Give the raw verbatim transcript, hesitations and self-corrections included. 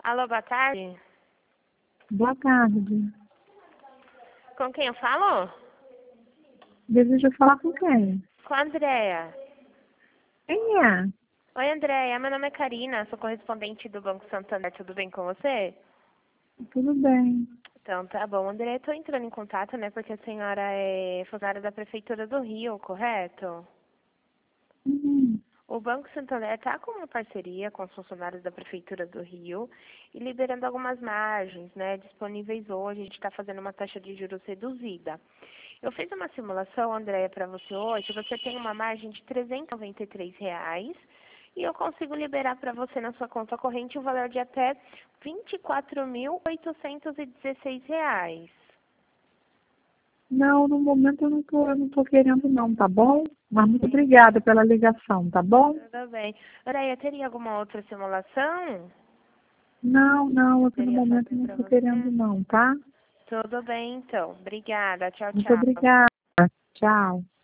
Alô, boa tarde. Boa tarde. Com quem eu falo? Deseja falar com quem? Com a Andréia. Quem é? Oi, Andréia. Meu nome é Karina, sou correspondente do Banco Santander. Tudo bem com você? Tudo bem. Então, tá bom. Andréia, eu tô entrando em contato, né, porque a senhora é funcionária da Prefeitura do Rio, correto? Uhum. O Banco Santander está com uma parceria com os funcionários da Prefeitura do Rio e liberando algumas margens, né, disponíveis hoje. A gente está fazendo uma taxa de juros reduzida. Eu fiz uma simulação, Andréia, para você hoje. Você tem uma margem de trezentos e noventa e três reais e eu consigo liberar para você na sua conta corrente o valor de até vinte e quatro mil oitocentos e dezesseis reais. Não, no momento eu não tô, eu não tô querendo não, tá bom? Mas muito obrigada pela ligação, tá bom? Tudo bem. Andréia, teria alguma outra simulação? Não, não, aqui no Poderia momento fazer eu não para tô querendo você? não, tá? Tudo bem, então. Obrigada. Tchau, Muito tchau. obrigada. Tchau.